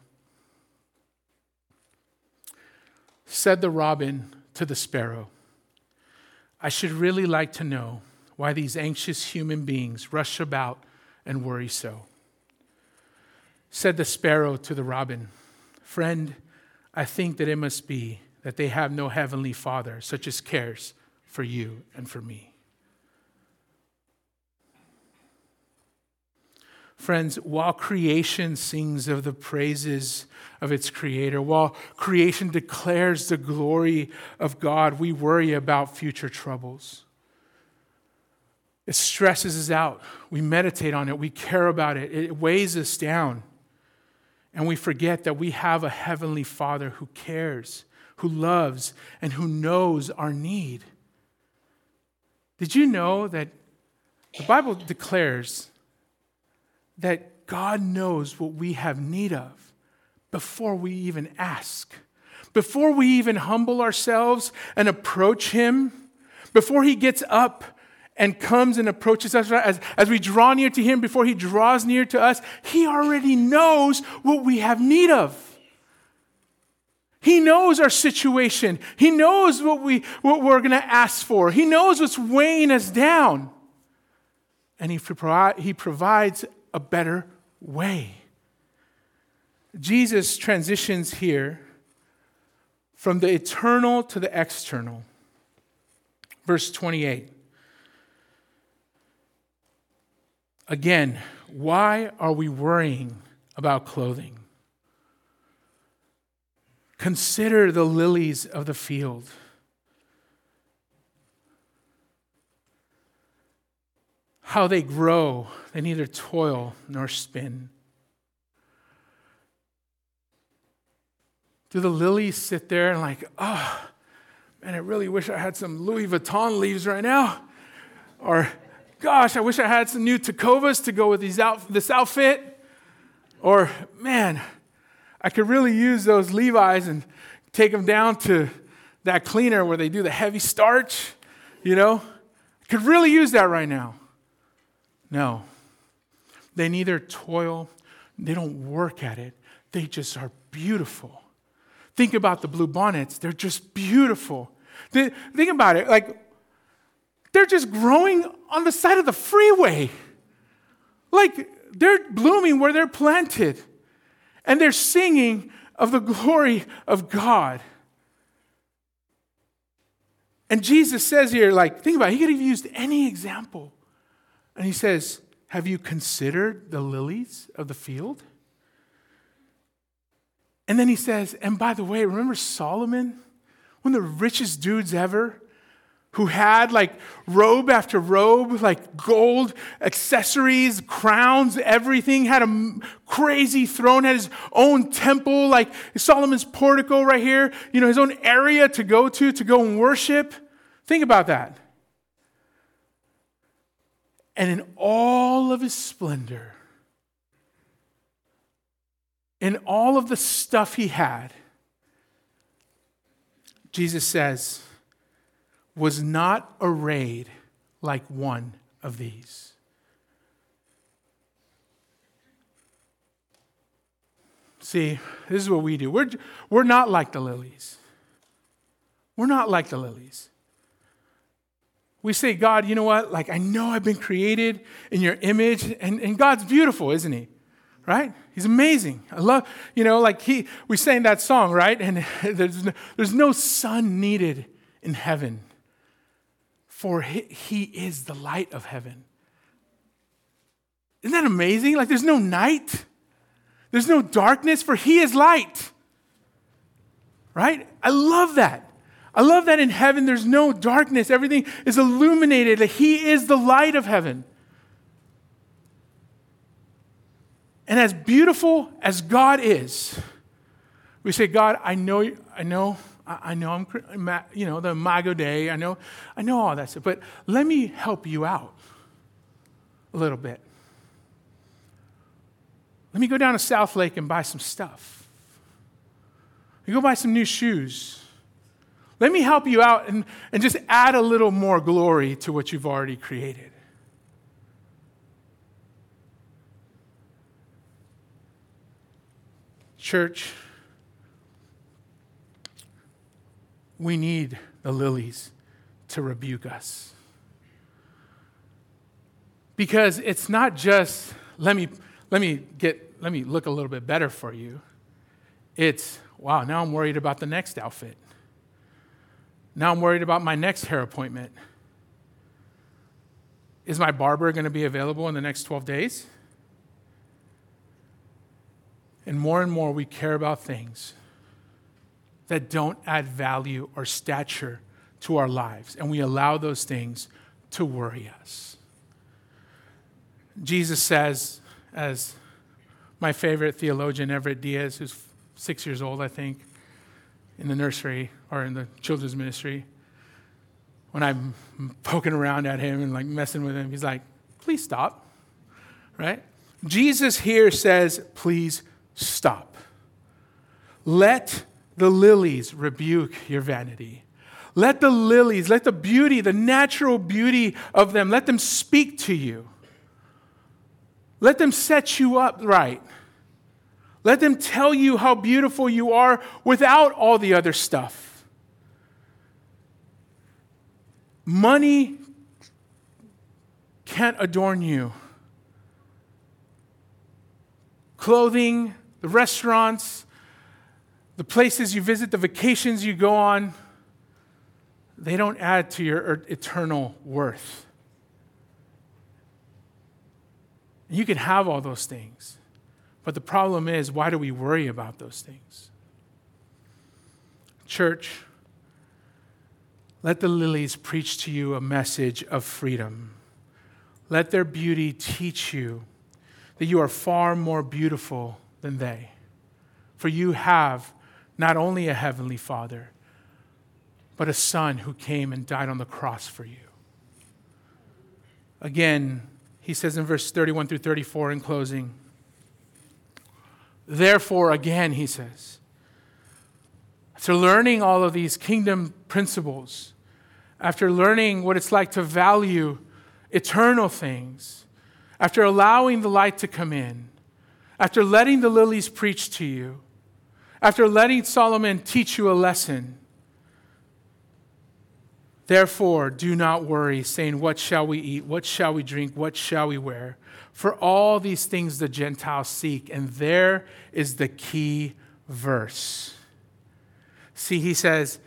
Said the robin to the sparrow, I should really like to know why these anxious human beings rush about and worry so. Said the sparrow to the robin, friend, I think that it must be that they have no heavenly Father, such as cares for you and for me. Friends, while creation sings of the praises of its creator, while creation declares the glory of God, we worry about future troubles. It stresses us out. We meditate on it. We care about it. It weighs us down. And we forget that we have a heavenly Father who cares, who loves, and who knows our need. Did you know that the Bible declares that God knows what we have need of before we even ask, before we even humble ourselves and approach him, before he gets up and comes and approaches us, as we draw near to him, before he draws near to us, he already knows what we have need of. He knows our situation. He knows what we're going to ask for. He knows what's weighing us down. And he provides a better way. Jesus transitions here from the eternal to the external. Verse 28. Again, why are we worrying about clothing? Consider the lilies of the field. How they grow, they neither toil nor spin. Do the lilies sit there and like, oh, man, I really wish I had some Louis Vuitton leaves right now? Or, gosh, I wish I had some new Tacovas to go with this outfit. Or, man, I could really use those Levi's and take them down to that cleaner where they do the heavy starch, I could really use that right now. No. They neither toil, they don't work at it. They just are beautiful. Think about the blue bonnets. They're just beautiful. Think about it. Like, they're just growing on the side of the freeway. Like, they're blooming where they're planted. And they're singing of the glory of God. And Jesus says here, like, think about it. He could have used any example. And he says, have you considered the lilies of the field? And then he says, and by the way, remember Solomon? One of the richest dudes ever, who had like robe after robe, like gold accessories, crowns, everything, had a crazy throne, had his own temple, like Solomon's portico right here, his own area to go and worship. Think about that. And in all of his splendor, in all of the stuff he had, Jesus says, was not arrayed like one of these. See, this is what we do. We're not like the lilies. We're not like the lilies. We say, God, you know what? Like, I know I've been created in your image, and God's beautiful, isn't he? Right? He's amazing. I love, we sang that song, right? And there's no sun needed in heaven, for he is the light of heaven. Isn't that amazing? Like, there's no night. There's no darkness, for he is light. Right? I love that. I love that in heaven there's no darkness. Everything is illuminated. That he is the light of heaven. And as beautiful as God is, we say, God, I know, I'm, the Imago Dei, I know all that stuff, but let me help you out a little bit. Let me go down to South Lake and buy some stuff. You go buy some new shoes. Let me help you out and just add a little more glory to what you've already created. Church, we need the lilies to rebuke us. Because it's not just, let me look a little bit better for you. It's, wow, now I'm worried about the next outfit. Now I'm worried about my next hair appointment. Is my barber going to be available in the next 12 days? And more we care about things that don't add value or stature to our lives. And we allow those things to worry us. Jesus says, as my favorite theologian, Everett Diaz, who's 6 years old, I think, in the nursery or in the children's ministry, when I'm poking around at him and like messing with him, he's like, please stop, right? Jesus here says, please stop. Let the lilies rebuke your vanity. Let the lilies, let the beauty, the natural beauty of them, let them speak to you. Let them set you up right. Let them tell you how beautiful you are without all the other stuff. Money can't adorn you. Clothing, the restaurants, the places you visit, the vacations you go on, they don't add to your eternal worth. You can have all those things. But the problem is, why do we worry about those things? Church, let the lilies preach to you a message of freedom. Let their beauty teach you that you are far more beautiful than they. For you have not only a heavenly Father, but a Son who came and died on the cross for you. Again, he says in verse 31 through 34 in closing, Therefore, again, he says, after learning all of these kingdom principles, after learning what it's like to value eternal things, after allowing the light to come in, after letting the lilies preach to you, after letting Solomon teach you a lesson, therefore do not worry, saying, what shall we eat? What shall we drink? What shall we wear? For all these things the Gentiles seek. And there is the key verse. See, he says,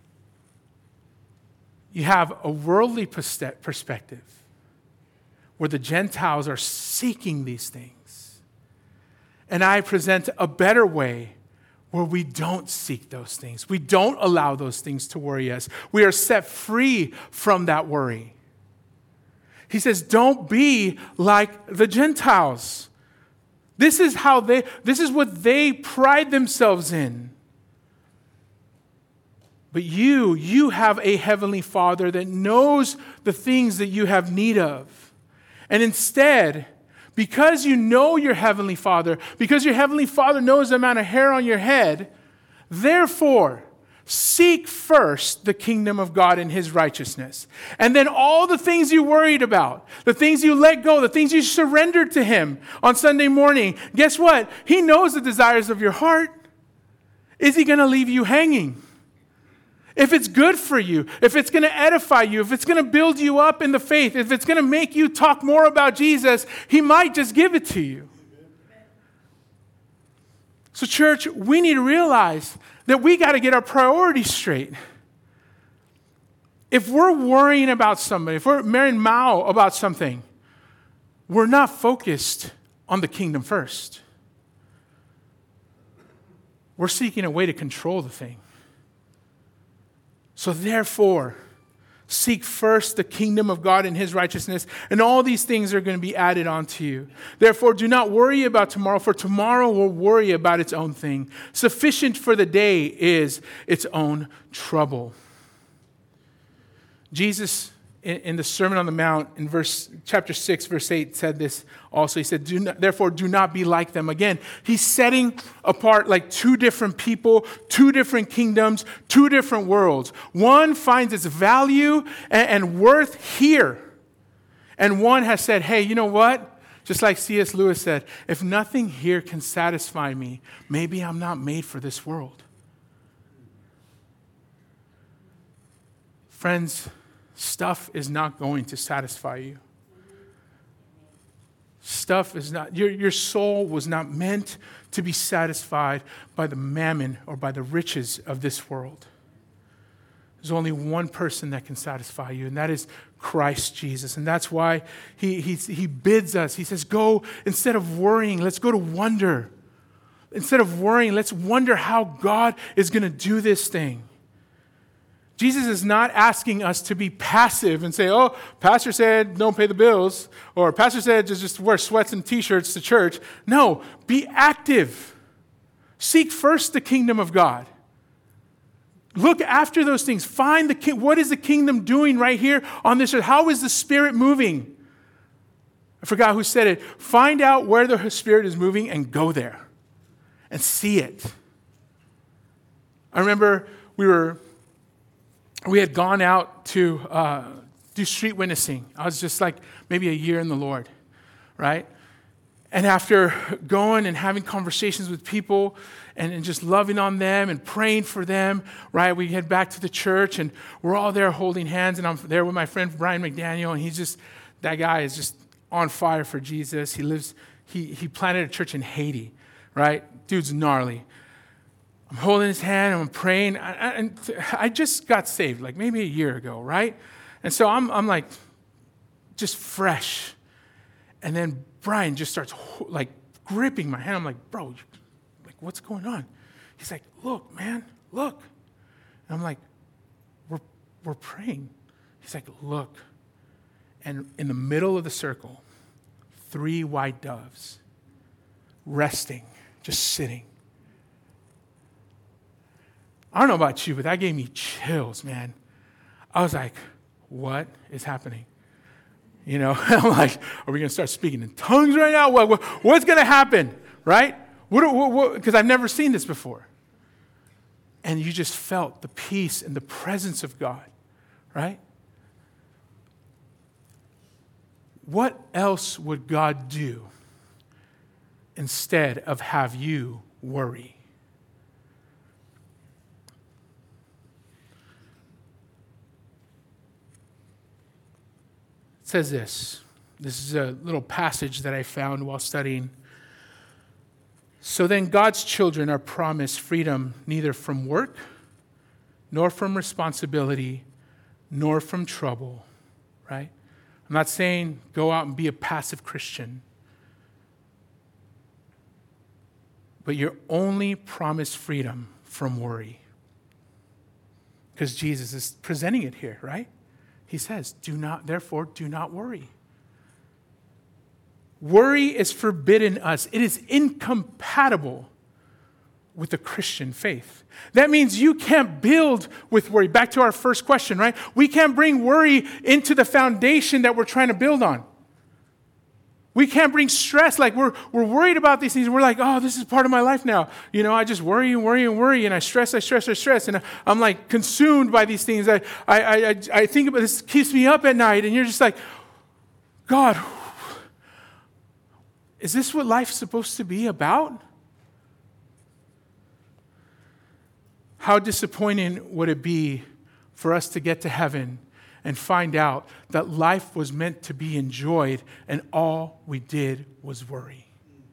you have a worldly perspective where the Gentiles are seeking these things. And I present a better way where we don't seek those things. We don't allow those things to worry us. We are set free from that worry. He says, don't be like the Gentiles. This is what they pride themselves in. But you have a heavenly Father that knows the things that you have need of. And instead, because you know your heavenly Father, because your heavenly Father knows the amount of hair on your head, therefore, seek first the kingdom of God and his righteousness. And then all the things you worried about, the things you let go, the things you surrendered to him on Sunday morning, guess what? He knows the desires of your heart. Is he going to leave you hanging? If it's good for you, if it's going to edify you, if it's going to build you up in the faith, if it's going to make you talk more about Jesus, he might just give it to you. So church, we need to realize that we got to get our priorities straight. If we're worrying about somebody, if we're marrying Mao about something, we're not focused on the kingdom first. We're seeking a way to control the thing. So therefore, seek first the kingdom of God and his righteousness, and all these things are going to be added onto you. Therefore, do not worry about tomorrow, for tomorrow will worry about its own thing. Sufficient for the day is its own trouble. Jesus, in the Sermon on the Mount, in chapter 6, verse 8, said this also. He said, therefore, do not be like them. Again, he's setting apart like two different people, two different kingdoms, two different worlds. One finds its value and worth here. And one has said, hey, you know what? Just like C.S. Lewis said, if nothing here can satisfy me, maybe I'm not made for this world. Friends, stuff is not going to satisfy you. Stuff is not, your soul was not meant to be satisfied by the mammon or by the riches of this world. There's only one person that can satisfy you, and that is Christ Jesus. And that's why he bids us. He says, go, instead of worrying, let's go to wonder. Instead of worrying, let's wonder how God is going to do this thing. Jesus is not asking us to be passive and say, oh, pastor said don't pay the bills, or pastor said just wear sweats and t-shirts to church. No, be active. Seek first the kingdom of God. Look after those things. Find what is the kingdom doing right here on this earth? How is the Spirit moving? I forgot who said it. Find out where the Spirit is moving and go there and see it. I remember we had gone out to do street witnessing. I was just like maybe a year in the Lord, right? And after going and having conversations with people and just loving on them and praying for them, right? We head back to the church and we're all there holding hands, and I'm there with my friend Brian McDaniel, and that guy is just on fire for Jesus. He planted a church in Haiti, right? Dude's gnarly. I'm holding his hand, and I'm praying, and I just got saved, like maybe a year ago, right? And so I'm like, just fresh. And then Brian just starts like gripping my hand. I'm like, bro, like what's going on? He's like, look, man, look. And I'm like, we're praying. He's like, look. And in the middle of the circle, 3 white doves resting, just sitting. I don't know about you, but that gave me chills, man. I was like, what is happening? I'm like, are we going to start speaking in tongues right now? What's going to happen, right? Because I've never seen this before. And you just felt the peace and the presence of God, right? What else would God do instead of have you worry? It says this. This is a little passage that I found while studying. So then God's children are promised freedom neither from work, nor from responsibility, nor from trouble, right? I'm not saying go out and be a passive Christian. But you're only promised freedom from worry. Because Jesus is presenting it here, right? He says, therefore, do not worry. Worry is forbidden us. It is incompatible with the Christian faith. That means you can't build with worry. Back to our first question, right? We can't bring worry into the foundation that we're trying to build on. We can't bring stress. Like we're worried about these things. We're like, oh, this is part of my life now. I just worry and worry and worry, and I stress. And I'm like consumed by these things. I think about this, keeps me up at night. And you're just like, God, is this what life's supposed to be about? How disappointing would it be for us to get to heaven and find out that life was meant to be enjoyed and all we did was worry?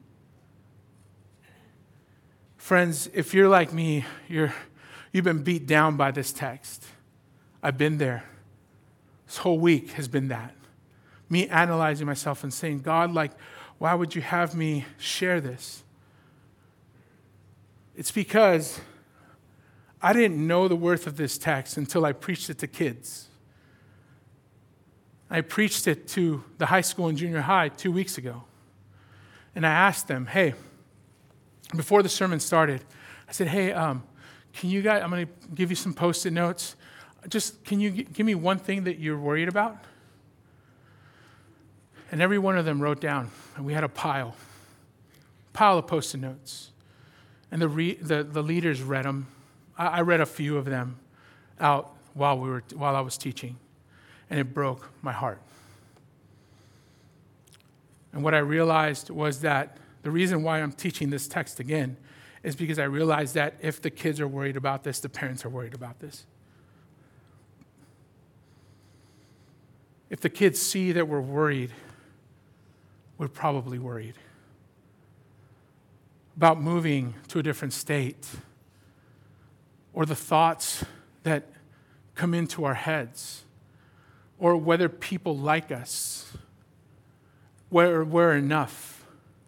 Friends, if you're like me, you've been beat down by this text. I've been there. This whole week has been that. Me analyzing myself and saying, God, why would you have me share this? It's because I didn't know the worth of this text until I preached it to kids. I preached it to the high school and junior high 2 weeks ago. And I asked them, hey, before the sermon started, I said, hey, can you guys, I'm going to give you some Post-it notes. Can you give me one thing that you're worried about? And every one of them wrote down, and we had a pile of Post-it notes. And the leaders read them. I read a few of them out while I was teaching, and it broke my heart. And what I realized was that the reason why I'm teaching this text again is because I realized that if the kids are worried about this, the parents are worried about this. If the kids see that we're worried, we're probably worried about moving to a different state, or the thoughts that come into our heads, or whether people like us, whether we're enough.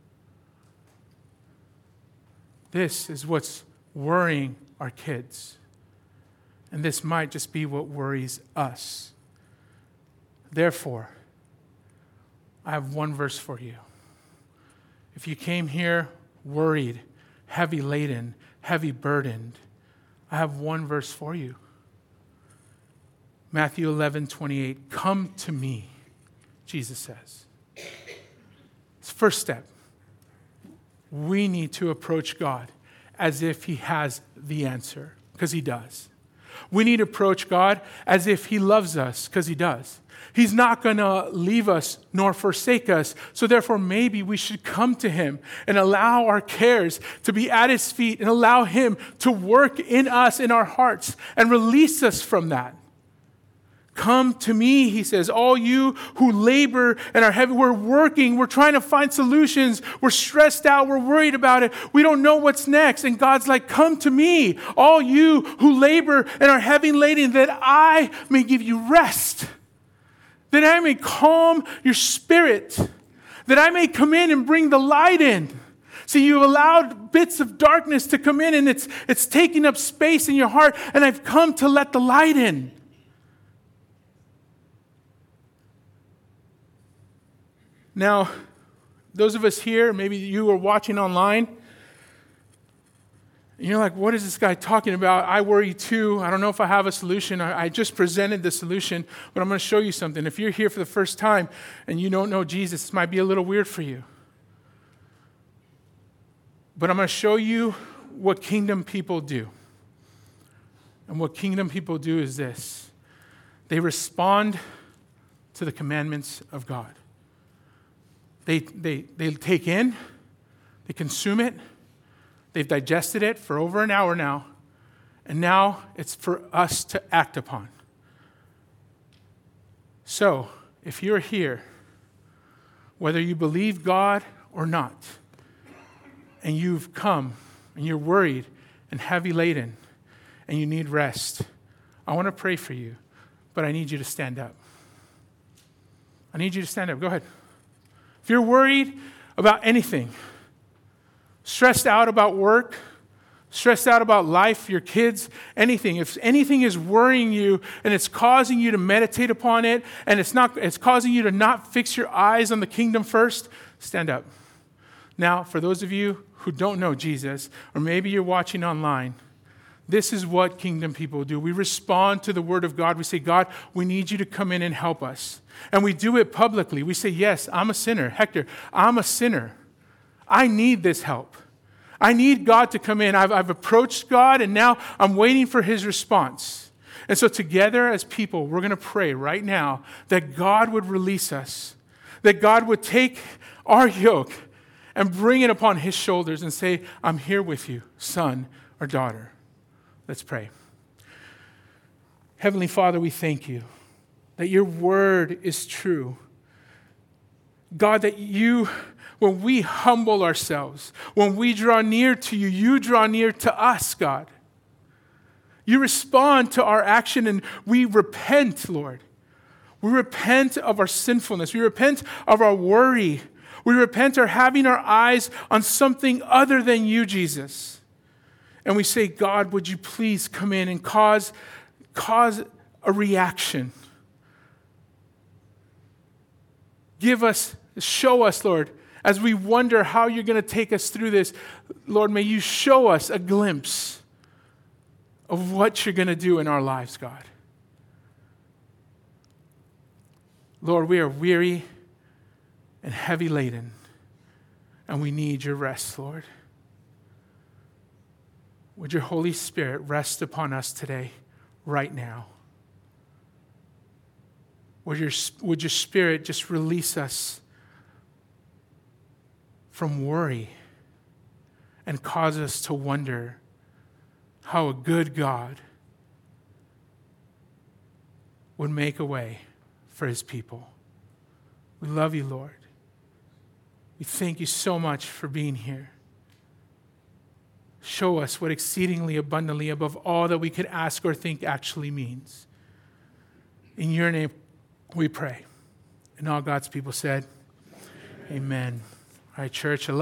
This is what's worrying our kids. And this might just be what worries us. Therefore, I have one verse for you. If you came here worried, heavy laden, heavy burdened, I have one verse for you. Matthew 11:28. Come to me, Jesus says. It's the first step. We need to approach God as if he has the answer, because he does. We need to approach God as if he loves us, because he does. He's not going to leave us nor forsake us. So therefore, maybe we should come to him and allow our cares to be at his feet and allow him to work in us, in our hearts, and release us from that. Come to me, he says, all you who labor and are heavy. We're working. We're trying to find solutions. We're stressed out. We're worried about it. We don't know what's next. And God's like, come to me, all you who labor and are heavy laden, that I may give you rest, that I may calm your spirit, that I may come in and bring the light in. See, you've allowed bits of darkness to come in, and it's taking up space in your heart, and I've come to let the light in. Now, those of us here, maybe you are watching online, and you're like, what is this guy talking about? I worry too. I don't know if I have a solution. I just presented the solution, but I'm going to show you something. If you're here for the first time and you don't know Jesus, this might be a little weird for you. But I'm going to show you what kingdom people do. And what kingdom people do is this. They respond to the commandments of God. They take in, they consume it, they've digested it for over an hour now, and now it's for us to act upon. So, if you're here, whether you believe God or not, and you've come and you're worried and heavy laden and you need rest, I want to pray for you, but I need you to stand up. I need you to stand up. Go ahead. If you're worried about anything, stressed out about work, stressed out about life, your kids, anything, if anything is worrying you and it's causing you to meditate upon it and it's causing you to not fix your eyes on the kingdom first, stand up. Now, for those of you who don't know Jesus, or maybe you're watching online, this is what kingdom people do. We respond to the word of God. We say, God, we need you to come in and help us. And we do it publicly. We say, yes, I'm a sinner. Hector, I'm a sinner. I need this help. I need God to come in. I've approached God, and now I'm waiting for his response. And so together as people, we're going to pray right now that God would release us, that God would take our yoke and bring it upon his shoulders and say, I'm here with you, son or daughter. Let's pray. Heavenly Father, we thank you that your word is true. God, that you, when we humble ourselves, when we draw near to you, you draw near to us, God. You respond to our action and we repent, Lord. We repent of our sinfulness. We repent of our worry. We repent of having our eyes on something other than you, Jesus. And we say, God, would you please come in and cause a reaction? Show us, Lord, as we wonder how you're going to take us through this. Lord, may you show us a glimpse of what you're going to do in our lives, God. Lord, we are weary and heavy laden, and we need your rest, Lord. Would your Holy Spirit rest upon us today, right now? Would your Spirit just release us from worry and cause us to wonder how a good God would make a way for his people. We love you, Lord. We thank you so much for being here. Show us what exceedingly abundantly above all that we could ask or think actually means. In your name we pray. And all God's people said, amen. All right, church, I love you.